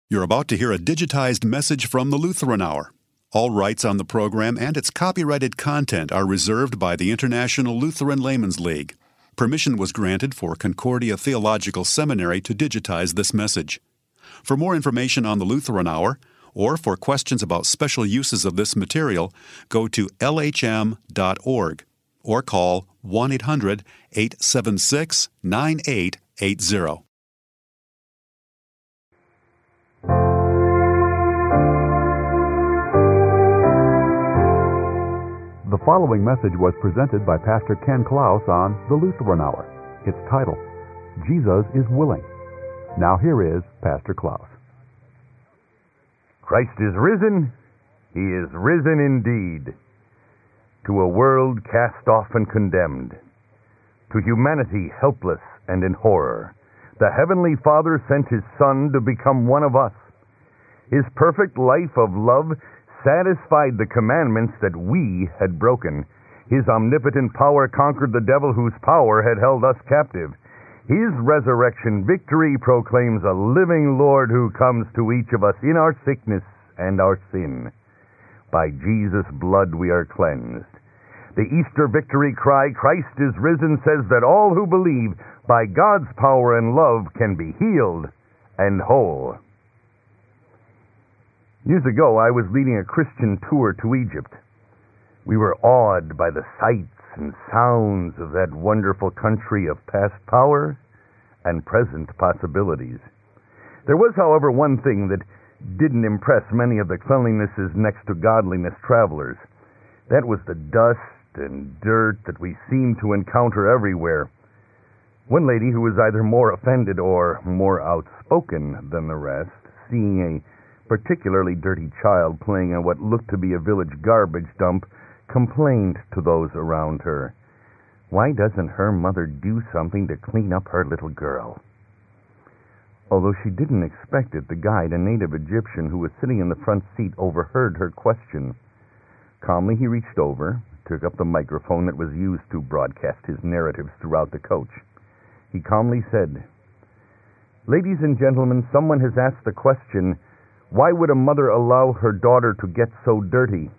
You're about to hear a digitized message from the Lutheran Hour. All rights on the program and its copyrighted content are reserved by the International Lutheran Laymen's League. Permission was granted for Concordia Theological Seminary to digitize this message. For more information on the Lutheran Hour, or for questions about special uses of this material, go to lhm.org or call 1-800-876-9880. The following message was presented by Pastor Ken Klaus on the Lutheran Hour. Its title, Jesus is Willing. Now here is Pastor Klaus. Christ is risen. He is risen indeed. To a world cast off and condemned, to humanity helpless and in horror, the Heavenly Father sent His Son to become one of us. His perfect life of love satisfied the commandments that we had broken. His omnipotent power conquered the devil whose power had held us captive. His resurrection victory proclaims a living Lord who comes to each of us in our sickness and our sin. By Jesus' blood we are cleansed. The Easter victory cry, Christ is risen, says that all who believe by God's power and love can be healed and whole. Years ago, I was leading a Christian tour to Egypt. We were awed by the sights and sounds of that wonderful country of past power and present possibilities. There was, however, one thing that didn't impress many of the cleanlinesses next to godliness travelers. That was the dust and dirt that we seemed to encounter everywhere. One lady who was either more offended or more outspoken than the rest, seeing a particularly dirty child playing on what looked to be a village garbage dump, complained to those around her. Why doesn't her mother do something to clean up her little girl? Although she didn't expect it, the guide, a native Egyptian who was sitting in the front seat, overheard her question. Calmly he reached over, took up the microphone that was used to broadcast his narratives throughout the coach. He calmly said, "Ladies and gentlemen, someone has asked the question, why would a mother allow her daughter to get so dirty?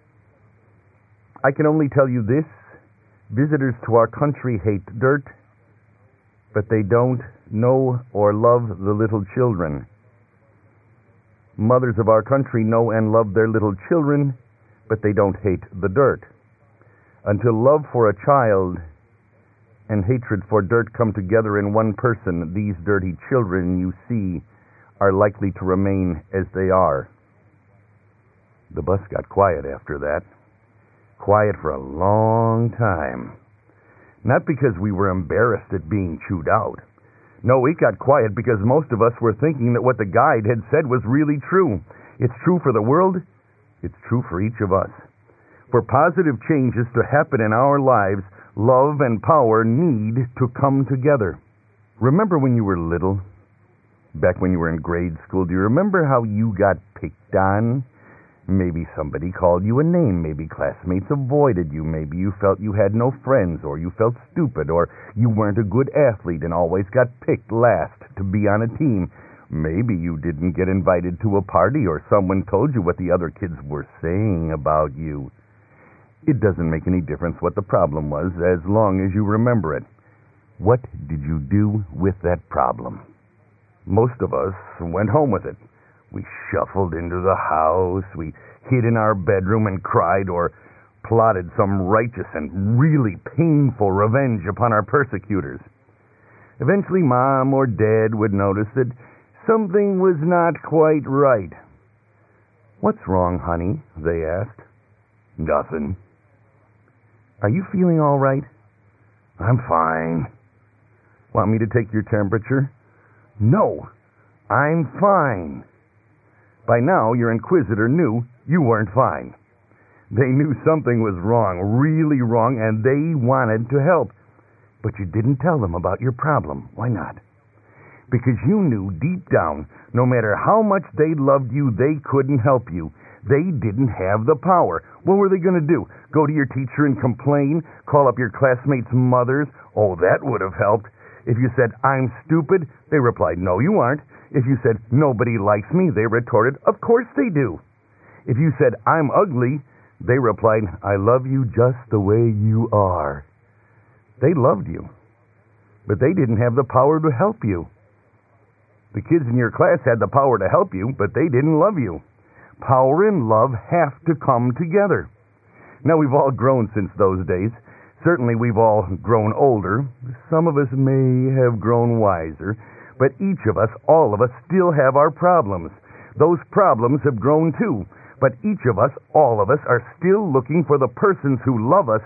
I can only tell you this. Visitors to our country hate dirt, but they don't know or love the little children. Mothers of our country know and love their little children, but they don't hate the dirt. Until love for a child and hatred for dirt come together in one person, these dirty children you see are likely to remain as they are." The bus got quiet after that. Quiet for a long time. Not because we were embarrassed at being chewed out. No, it got quiet because most of us were thinking that what the guide had said was really true. It's true for the world. It's true for each of us. For positive changes to happen in our lives, love and power need to come together. Remember when you were little? Back when you were in grade school, do you remember how you got picked on? Maybe somebody called you a name, maybe classmates avoided you, maybe you felt you had no friends, or you felt stupid, or you weren't a good athlete and always got picked last to be on a team. Maybe you didn't get invited to a party, or someone told you what the other kids were saying about you. It doesn't make any difference what the problem was, as long as you remember it. What did you do with that problem? Most of us went home with it. We shuffled into the house, we hid in our bedroom and cried, or plotted some righteous and really painful revenge upon our persecutors. Eventually, Mom or Dad would notice that something was not quite right. "What's wrong, honey?" they asked. "Nothing." "Are you feeling all right?" "I'm fine." "Want me to take your temperature?" "No, I'm fine." By now, your inquisitor knew you weren't fine. They knew something was wrong, really wrong, and they wanted to help. But you didn't tell them about your problem. Why not? Because you knew deep down, no matter how much they loved you, they couldn't help you. They didn't have the power. What were they going to do? Go to your teacher and complain? Call up your classmates' mothers? Oh, that would have helped. If you said, I'm stupid, they replied, no, you aren't. If you said, nobody likes me, they retorted, of course they do. If you said, I'm ugly, they replied, I love you just the way you are. They loved you, but they didn't have the power to help you. The kids in your class had the power to help you, but they didn't love you. Power and love have to come together. Now, we've all grown since those days. Certainly, we've all grown older. Some of us may have grown wiser, but each of us, all of us, still have our problems. Those problems have grown too, but each of us, all of us, are still looking for the persons who love us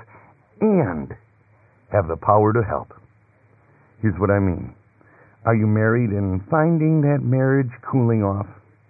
and have the power to help. Here's what I mean. Are you married and finding that marriage cooling off?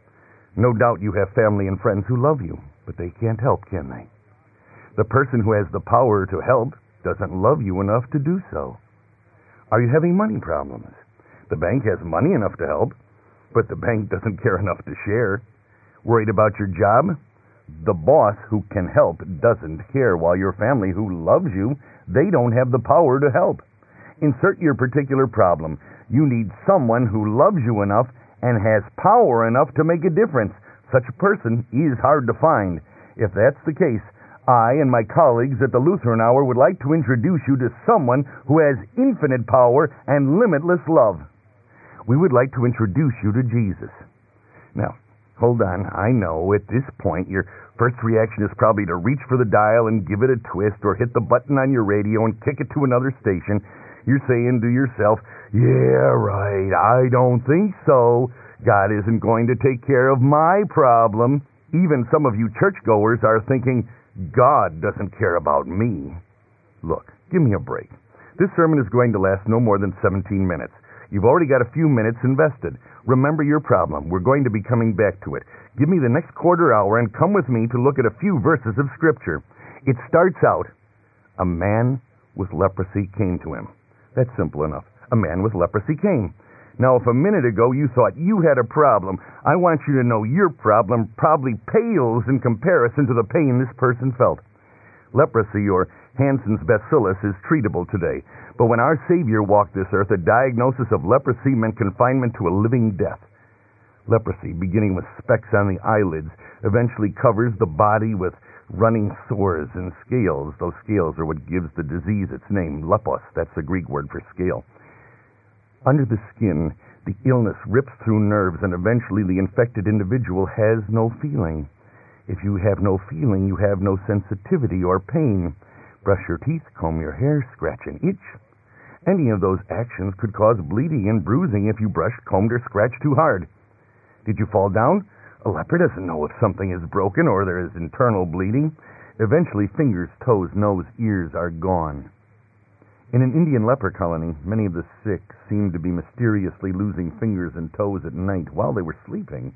No doubt you have family and friends who love you, but they can't help, can they? The person who has the power to help doesn't love you enough to do so. Are you having money problems? The bank has money enough to help, but the bank doesn't care enough to share. Worried about your job? The boss who can help doesn't care, while your family who loves you, they don't have the power to help. Insert your particular problem. You need someone who loves you enough and has power enough to make a difference. Such a person is hard to find. If that's the case, I and my colleagues at the Lutheran Hour would like to introduce you to someone who has infinite power and limitless love. We would like to introduce you to Jesus. Now, hold on. I know at this point your first reaction is probably to reach for the dial and give it a twist, or hit the button on your radio and kick it to another station. You're saying to yourself, yeah, right, I don't think so. God isn't going to take care of my problem. Even some of you churchgoers are thinking, God doesn't care about me. Look, give me a break. This sermon is going to last no more than 17 minutes. You've already got a few minutes invested. Remember your problem. We're going to be coming back to it. Give me the next quarter hour and come with me to look at a few verses of Scripture. It starts out, a man with leprosy came to him. That's simple enough. A man with leprosy came. Now, if a minute ago you thought you had a problem, I want you to know your problem probably pales in comparison to the pain this person felt. Leprosy, or Hansen's bacillus, is treatable today. But when our Savior walked this earth, a diagnosis of leprosy meant confinement to a living death. Leprosy, beginning with specks on the eyelids, eventually covers the body with running sores and scales. Those scales are what gives the disease its name, lepos. That's the Greek word for scale. Under the skin, the illness rips through nerves, and eventually the infected individual has no feeling. If you have no feeling, you have no sensitivity or pain. Brush your teeth, comb your hair, scratch and itch. Any of those actions could cause bleeding and bruising if you brushed, combed, or scratched too hard. Did you fall down? A leper doesn't know if something is broken or there is internal bleeding. Eventually, fingers, toes, nose, ears are gone. In an Indian leper colony, many of the sick seemed to be mysteriously losing fingers and toes at night while they were sleeping.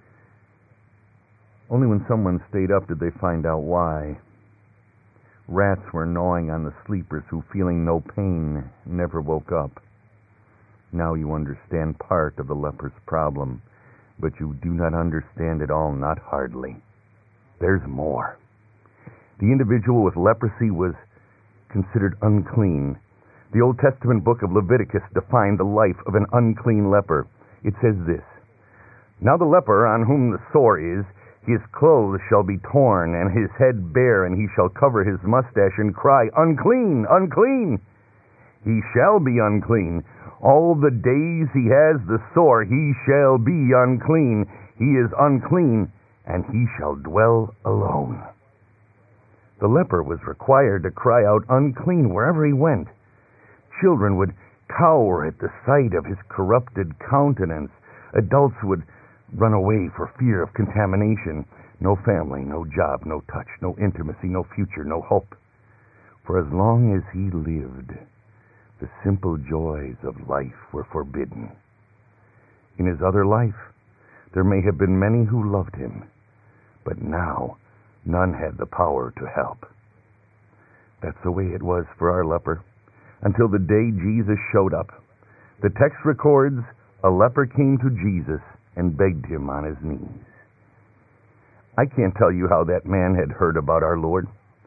Only when someone stayed up did they find out why. Rats were gnawing on the sleepers who, feeling no pain, never woke up. Now you understand part of the leper's problem, but you do not understand it all, not hardly. There's more. The individual with leprosy was considered unclean. The Old Testament book of Leviticus defined the life of an unclean leper. It says this, Now the leper on whom the sore is, his clothes shall be torn, and his head bare, and he shall cover his mustache and cry, Unclean, unclean! He shall be unclean. All the days he has the sore, he shall be unclean. He is unclean, and he shall dwell alone. The leper was required to cry out unclean wherever he went. Children would cower at the sight of his corrupted countenance. Adults would run away for fear of contamination. No family, no job, no touch, no intimacy, no future, no hope. For as long as he lived, the simple joys of life were forbidden. In his other life, there may have been many who loved him, but now none had the power to help. That's the way it was for our leper, until the day Jesus showed up. The text records, a leper came to Jesus and begged him on his knees. I can't tell you how that man had heard about our Lord.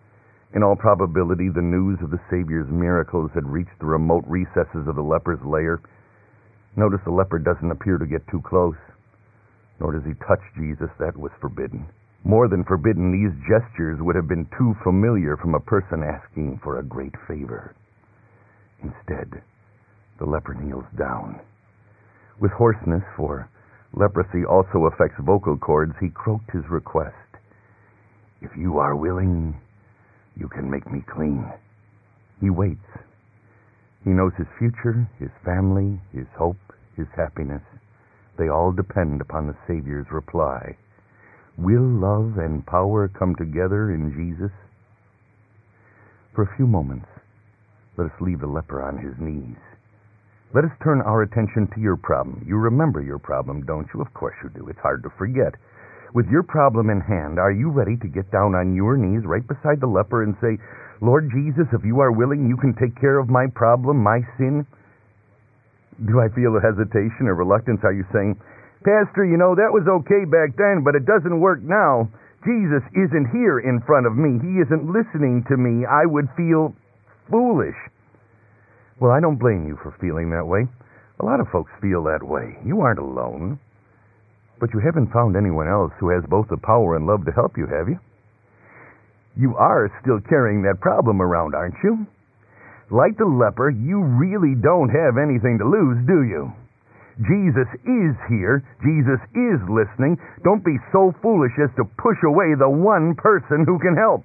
In all probability, the news of the Savior's miracles had reached the remote recesses of the leper's lair. Notice the leper doesn't appear to get too close, nor does he touch Jesus. That was forbidden. More than forbidden, these gestures would have been too familiar from a person asking for a great favor. Instead, the leper kneels down. With hoarseness, for leprosy also affects vocal cords, he croaked his request. "If you are willing, you can make me clean." He waits. He knows his future, his family, his hope, his happiness. They all depend upon the Savior's reply. Will love and power come together in Jesus? For a few moments, let us leave the leper on his knees. Let us turn our attention to your problem. You remember your problem, don't you? Of course you do. It's hard to forget. With your problem in hand, are you ready to get down on your knees right beside the leper and say, "Lord Jesus, if you are willing, you can take care of my problem, my sin"? Do I feel a hesitation or reluctance? Are you saying, "Pastor, that was okay back then, but it doesn't work now. Jesus isn't here in front of me. He isn't listening to me. I would feel foolish"? Well, I don't blame you for feeling that way. A lot of folks feel that way. You aren't alone. But you haven't found anyone else who has both the power and love to help you, have you? You are still carrying that problem around, aren't you? Like the leper, you really don't have anything to lose, do you? Jesus is here. Jesus is listening. Don't be so foolish as to push away the one person who can help.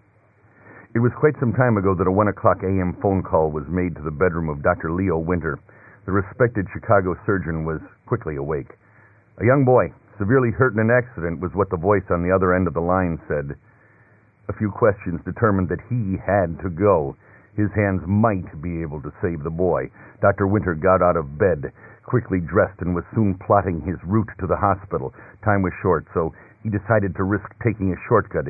It was quite some time ago that a 1 o'clock a.m. phone call was made to the bedroom of Dr. Leo Winter. The respected Chicago surgeon was quickly awake. "A young boy, severely hurt in an accident," was what the voice on the other end of the line said. A few questions determined that he had to go. His hands might be able to save the boy. Dr. Winter got out of bed, quickly dressed, and was soon plotting his route to the hospital. Time was short, so he decided to risk taking a shortcut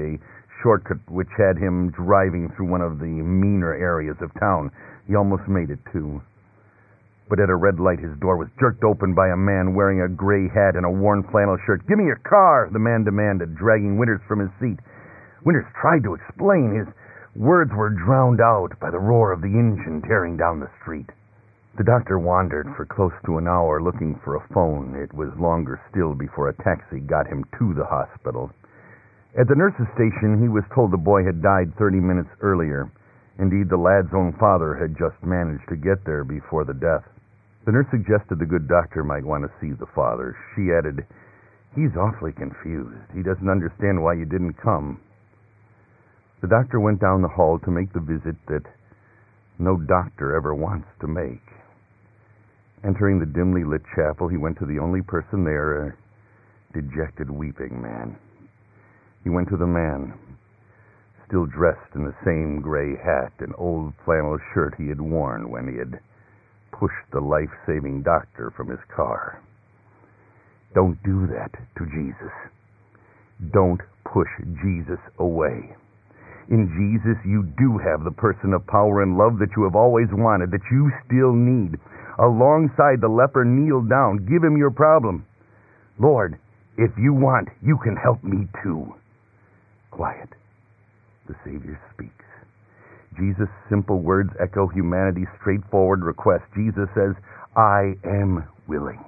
which had him driving through one of the meaner areas of town. He almost made it, too. But at a red light, his door was jerked open by a man wearing a gray hat and a worn flannel shirt. "Give me your car," the man demanded, dragging Winters from his seat. Winters tried to explain. His words were drowned out by the roar of the engine tearing down the street. The doctor wandered for close to an hour looking for a phone. It was longer still before a taxi got him to the hospital. At the nurse's station, he was told the boy had died 30 minutes earlier. Indeed, the lad's own father had just managed to get there before the death. The nurse suggested the good doctor might want to see the father. She added, "He's awfully confused. He doesn't understand why you didn't come." The doctor went down the hall to make the visit that no doctor ever wants to make. Entering the dimly lit chapel, he went to the only person there, a dejected, weeping man. He went to the man, still dressed in the same gray hat and old flannel shirt he had worn when he had pushed the life-saving doctor from his car. Don't do that to Jesus. Don't push Jesus away. In Jesus, you do have the person of power and love that you have always wanted, that you still need. Alongside the leper, kneel down. Give him your problem. "Lord, if you want, you can help me too." Quiet. The Savior speaks. Jesus' simple words echo humanity's straightforward request. Jesus says, "I am willing."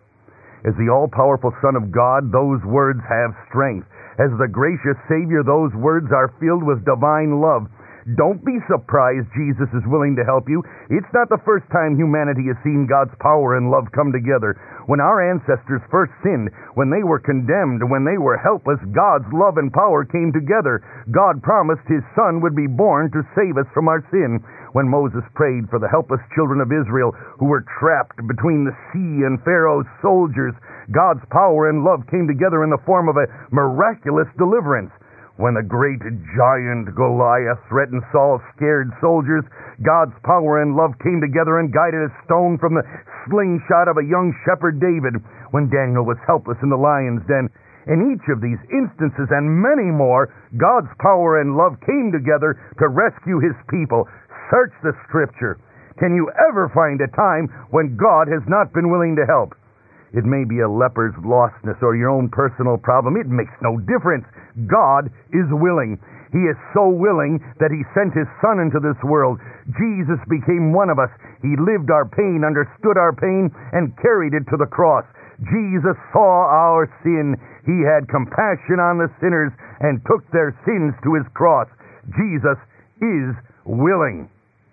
As the all-powerful Son of God, those words have strength. As the gracious Savior, those words are filled with divine love. Don't be surprised Jesus is willing to help you. It's not the first time humanity has seen God's power and love come together. When our ancestors first sinned, when they were condemned, when they were helpless, God's love and power came together. God promised His Son would be born to save us from our sin. When Moses prayed for the helpless children of Israel who were trapped between the sea and Pharaoh's soldiers, God's power and love came together in the form of a miraculous deliverance. When the great giant Goliath threatened Saul's scared soldiers, God's power and love came together and guided a stone from the slingshot of a young shepherd David. When Daniel was helpless in the lion's den. In each of these instances and many more, God's power and love came together to rescue His people. Search the Scripture. Can you ever find a time when God has not been willing to help? It may be a leper's lostness or your own personal problem. It makes no difference. God is willing. He is so willing that He sent His Son into this world. Jesus became one of us. He lived our pain, understood our pain, and carried it to the cross. Jesus saw our sin. He had compassion on the sinners and took their sins to His cross. Jesus is willing.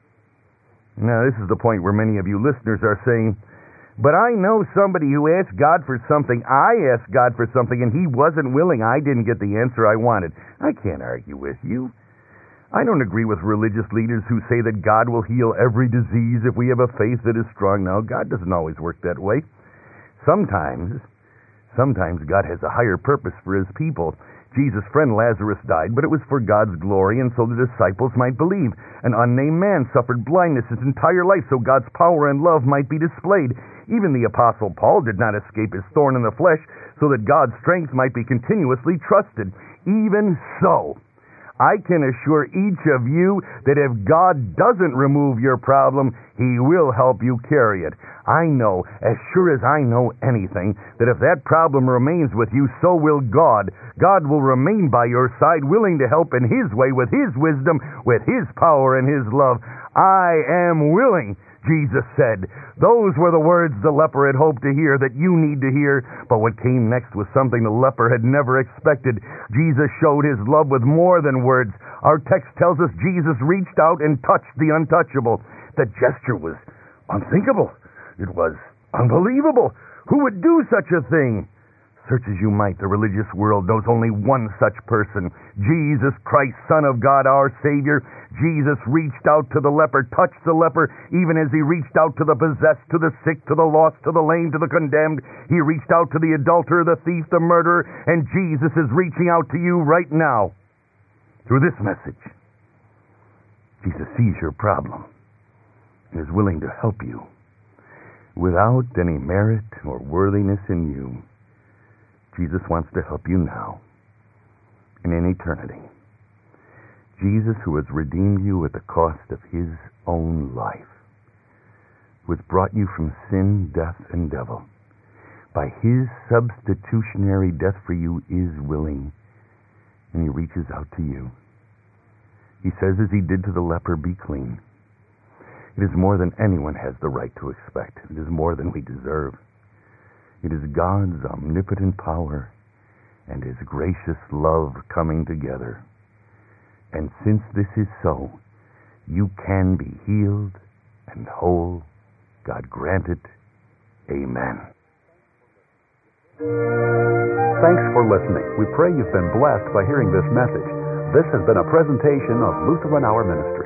Now, this is the point where many of you listeners are saying, but I know somebody who asked God for something. I asked God for something, and He wasn't willing. I didn't get the answer I wanted. I can't argue with you. I don't agree with religious leaders who say that God will heal every disease if we have a faith that is strong. Now, God doesn't always work that way. Sometimes God has a higher purpose for His people. Jesus' friend Lazarus died, but it was for God's glory and so the disciples might believe. An unnamed man suffered blindness his entire life so God's power and love might be displayed. Even the Apostle Paul did not escape his thorn in the flesh so that God's strength might be continuously trusted. Even so, I can assure each of you that if God doesn't remove your problem, He will help you carry it. I know, as sure as I know anything, that if that problem remains with you, so will God. God will remain by your side, willing to help in His way, with His wisdom, with His power and His love. I am willing, Jesus said. Those were the words the leper had hoped to hear, that you need to hear. But what came next was something the leper had never expected. Jesus showed His love with more than words. Our text tells us Jesus reached out and touched the untouchable. The gesture was unthinkable. It was unbelievable. Who would do such a thing? Search as you might, the religious world knows only one such person. Jesus Christ, Son of God, our Savior. Jesus reached out to the leper, touched the leper, even as He reached out to the possessed, to the sick, to the lost, to the lame, to the condemned. He reached out to the adulterer, the thief, the murderer, and Jesus is reaching out to you right now through this message. Jesus sees your problem and is willing to help you without any merit or worthiness in you. Jesus wants to help you now and in eternity. Jesus, who has redeemed you at the cost of His own life, who has brought you from sin, death, and devil, by His substitutionary death for you, is willing, and He reaches out to you. He says, as He did to the leper, be clean. It is more than anyone has the right to expect. It is more than we deserve. It is God's omnipotent power and His gracious love coming together. And since this is so, you can be healed and whole. God grant it. Amen. Thanks for listening. We pray you've been blessed by hearing this message. This has been a presentation of Lutheran Hour Ministry.